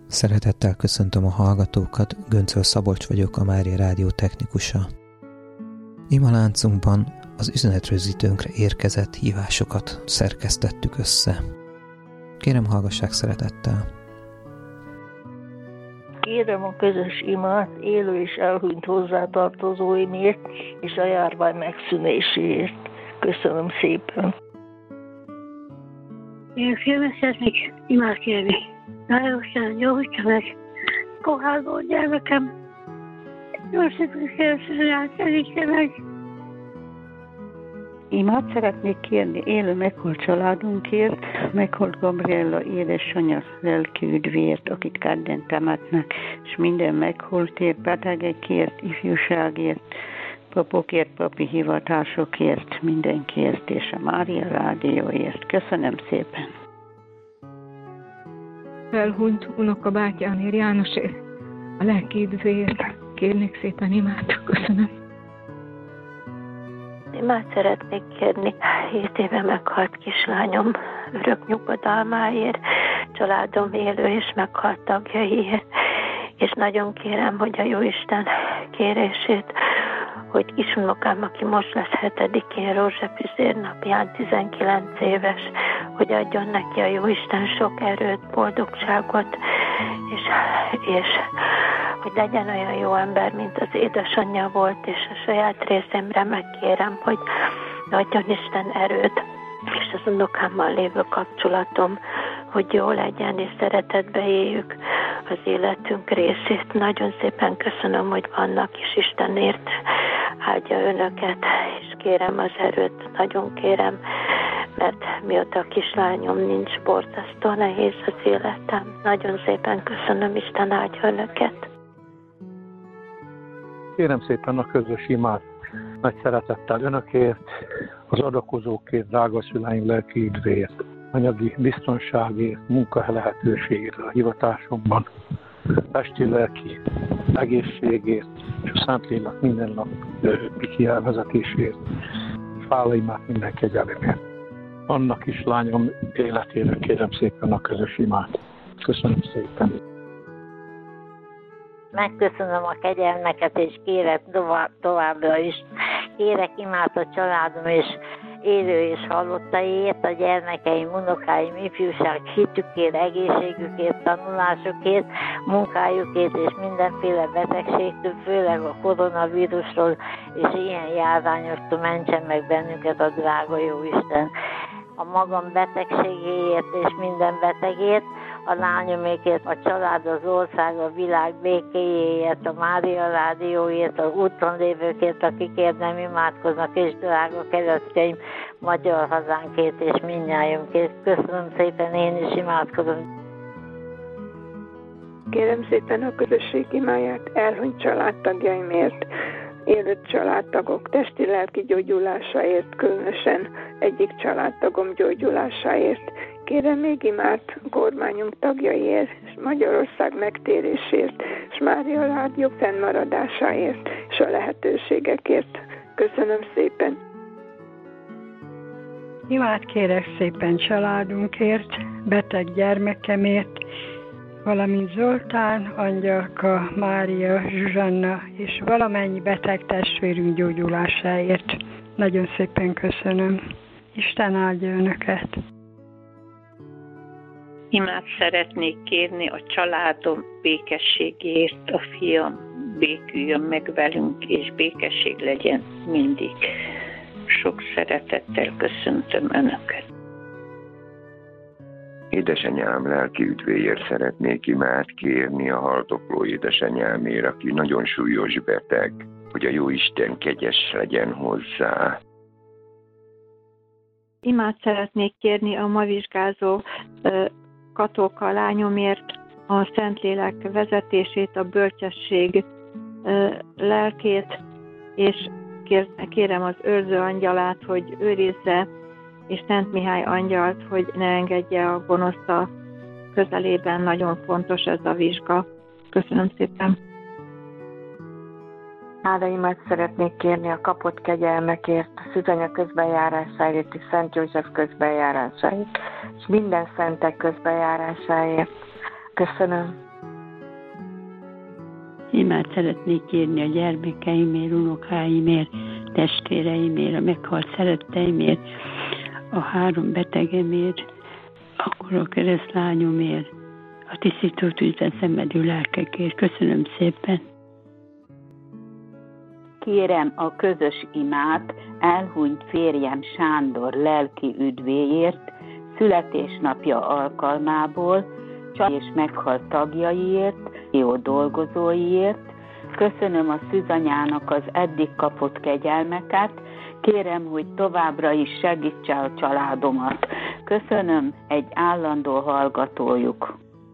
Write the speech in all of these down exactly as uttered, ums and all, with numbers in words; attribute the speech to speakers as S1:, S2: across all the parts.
S1: Szeretettel köszöntöm a hallgatókat, Göncöl Szabolcs vagyok, a Mária Rádió technikusa. Imaláncunkban az üzenetrögzítőnkre érkezett hívásokat szerkesztettük össze. Kérem, hallgassák szeretettel!
S2: Kérem a közös imát élő és elhunyt hozzátartozóimért és a járvány megszűnéséért. Köszönöm szépen!
S3: Én félre szeretnék imát kérni. Nagyon gyógyítsa meg kohágó gyermekem. Jó szépen kérdezni, segítse meg.
S4: Imát szeretnék kérni élő meghalt családunkért, meghalt Gabriella édesanyja lelki üdvért, akit kedden temetnek, és minden meghaltért, betegekért, ifjúságért, papokért, papi hivatásokért, mindenkiért, és a Mária Rádióért. Köszönöm szépen!
S5: Elhunyt unokabátyámér Jánosért, a lelki üdvért kérnék szépen imát. Köszönöm.
S6: Imát szeretnék kérni hét éve meghalt kislányom örök nyugodalmáért, családom élő és meghalt tagjaiért, és nagyon kérem, hogy a Jóisten kérését, hogy kisunokám, aki most lesz hetedikén Rózsa napján tizenkilenc éves, hogy adjon neki a Jóisten sok erőt, boldogságot, és, és hogy legyen olyan jó ember, mint az édesanyja volt, és a saját részemre megkérem, hogy adjon Isten erőt, és az unokámmal lévő kapcsolatom, hogy jó legyen, és szeretetbe éljük az életünk részét. Nagyon szépen köszönöm, hogy vannak, és Istenért áldja önöket, és kérem az erőt, nagyon kérem, mert mióta a kislányom nincs, borzasztó nehéz az életem. Nagyon szépen köszönöm, Isten áldja önöket.
S7: Kérem szépen a közös imát nagy szeretettel önökért, az adakozókért, drága szüleim lelki üdvéért, anyagi biztonságért, munkahely lehetőségért a hivatásomban, testi-lelki egészségért, és a Szentlélek minden nap kielvezetésért, és hálaimát minden kegyelemért. Annak kislányom életére kérem szépen a közös imát. Köszönöm szépen!
S8: Megköszönöm a kegyelmeket, és kérek továbbra is. Kérek imát a családom és élő és halottaiért, a gyermekeim, unokáim, ifjúság hitükért, egészségükért, tanulásukért, munkájukért és mindenféle betegségtől, főleg a koronavírusról és ilyen járványoktól mentsen meg bennünket a drága Jóisten. A magam betegségéért és minden betegért, a lányomékért, a család, az ország, a világ békéjéért, a Mária Rádióért, az úton lévőkért, akikért nem imádkoznak, és drága keresztjeim, magyar hazánkért és mindnyájunkért. Köszönöm szépen, én is imádkozom.
S9: Kérem szépen a közösség imáját elhunyt családtagjaimért, élő családtagok testi-lelki gyógyulásáért, különösen egyik családtagom gyógyulásáért. Kérem még imát kormányunk tagjaiért, és Magyarország megtérésért, és Mária Rádió fennmaradásáért, és a lehetőségekért. Köszönöm szépen!
S10: Imát kérek szépen családunkért, beteg gyermekemért, valamint Zoltán, Angyalka, Mária, Zsuzsanna és valamennyi beteg testvérünk gyógyulásáért. Nagyon szépen köszönöm. Isten áldja önöket!
S11: Imát szeretnék kérni a családom békességért, a fiam béküljön meg velünk, és békesség legyen mindig. Sok szeretettel köszöntöm önöket.
S12: Édesanyám lelki üdvéért szeretnék imát kérni a haldokló édesanyámért, aki nagyon súlyos beteg, hogy a Jóisten kegyes legyen hozzá.
S13: Imát szeretnék kérni a ma vizsgázó Katolka lányomért, a Szentlélek vezetését, a bölcsesség lelkét, és kérem az őrző angyalát, hogy őrizze, és Szent Mihály angyalt, hogy ne engedje a gonoszt a közelében. Nagyon fontos ez a vizsga. Köszönöm szépen.
S14: Áldaimat szeretnék kérni a kapott kegyelmekért, a szűzanya közbenjárásáért és Szent József közbenjárásáért, és minden szentek közbenjárásáért. Köszönöm.
S4: Imát szeretnék kérni a gyermekeimért, unokáimért, testvéreimért, a meghalt szeretteimért, a három betegemért, akkor a keresztlányomért, a tisztító tűzben szenvedő lelkekért. Köszönöm szépen!
S15: Kérem a közös imát elhunyt férjem Sándor lelki üdvéért, születésnapja alkalmából, család és meghalt tagjaiért, jó dolgozóiért. Köszönöm a szűzanyának az eddig kapott kegyelmeket, kérem, hogy továbbra is segítse a családomat. Köszönöm, egy állandó hallgatójuk.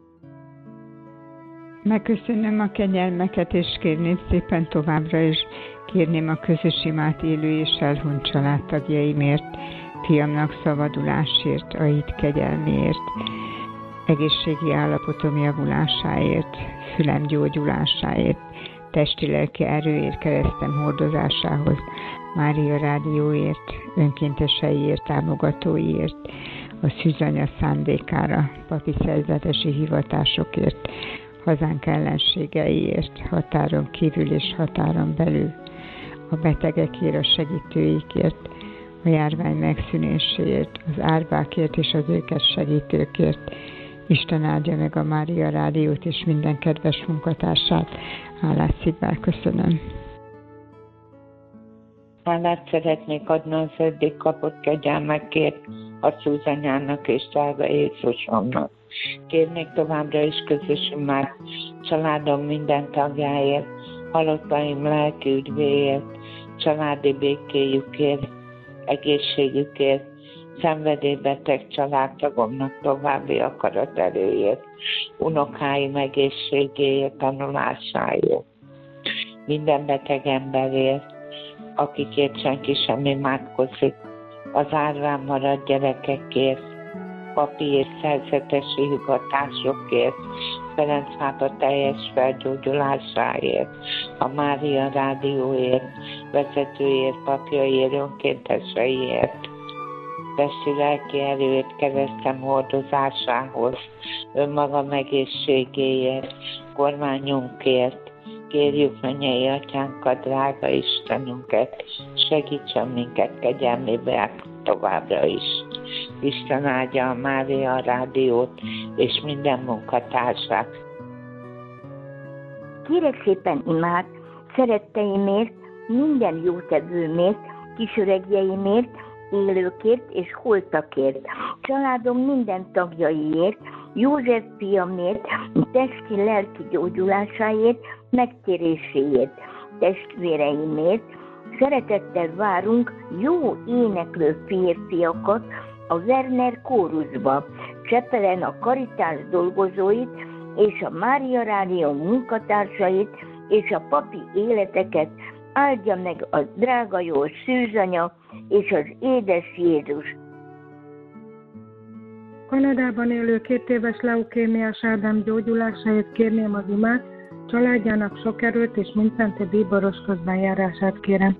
S5: Megköszönöm a kegyelmeket, és kérném szépen továbbra is, kérném a közös imát élő és elhunyt családtagjaimért, fiamnak szabadulásért, a hit kegyelméért, egészségi állapotom javulásáért, fülem gyógyulásáért, testi-lelki erőért, keresztem hordozásához, Mária Rádióért, önkénteseiért, támogatóiért, a szűzanya szándékára, papi szerzetesi hivatásokért, hazánk ellenségeiért, határon kívül és határon belül, a betegekért, a segítőikért, a járvány megszűnéséért, az árvákért és az őket segítőkért. Isten áldja meg a Mária Rádiót és minden kedves munkatársát. Hálás szívvel köszönöm.
S11: Hálát szeretnék adni az eddig kapott kegyelmekért a szűzanyának és drága Jézusomnak. Kérnék továbbra is közös imát családom minden tagjáért, halottaim lelki üdvéért, családi békéjükért, egészségükért, szenvedélybeteg családtagomnak további akaraterőért, unokáim egészségéért, tanulásáért, minden beteg emberért, akikért senki sem imádkozik, az árván maradt gyerekekért, papi és szerzetesi hivatásokért, Ferenc pápa teljes felgyógyulásáért, a Mária Rádióért, vezetőért, papjaiért, önkénteseiért, testi lelki erőért, keresztem hordozásához, önmagam egészségéért, kormányunkért. Kérjük mennyei atyánkat, drága Istenünket, segítsen minket kegyelmével továbbra is. Isten áldja a Mária Rádiót és minden munkatársát.
S16: Kérek szépen imát szeretteimért, minden jótevőmért, kisöregjeimért, élőkért és holtakért, családom minden tagjaiért, József fiamért, testi lelki gyógyulásáért, megtéréséért, testvéreimért. Szeretettel várunk jó éneklő férfiakat a Werner kórusba, Csepelen a Karitás dolgozóit és a Mária Rádió munkatársait és a papi életeket áldja meg a drága jó szűzanya és az édes Jézus.
S17: Kanadában élő két éves leukémiás Ádám gyógyulásáért kérném az imát, családjának sok erőt és mindszenti bíboros közbenjárását kérem.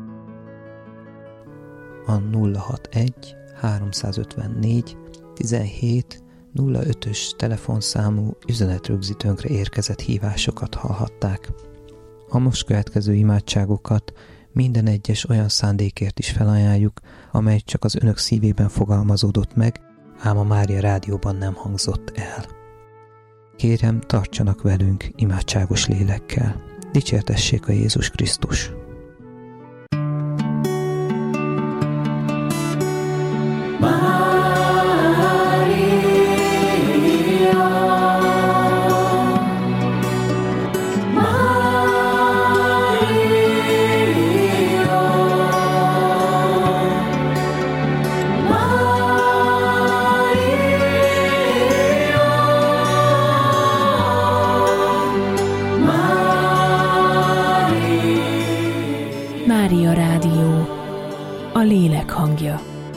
S1: A nulla hatvanegy háromszázötvennégy tizenhét nulla ötös telefonszámú üzenetrögzítőnkre érkezett hívásokat hallhatták. A most következő imádságokat minden egyes olyan szándékért is felajánljuk, amely csak az önök szívében fogalmazódott meg, ám a Mária Rádióban nem hangzott el. Kérem, tartsanak velünk imádságos lélekkel. Dicsértessék a Jézus Krisztus!
S18: Mária Rádió, a lélek hangja.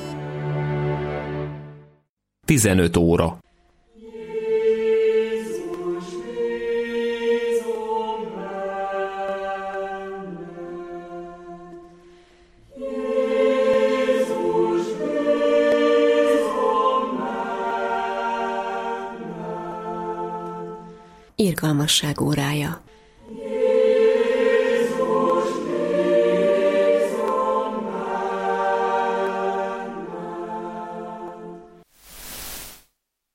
S19: tizenöt óra.
S18: Irgalmasság órája.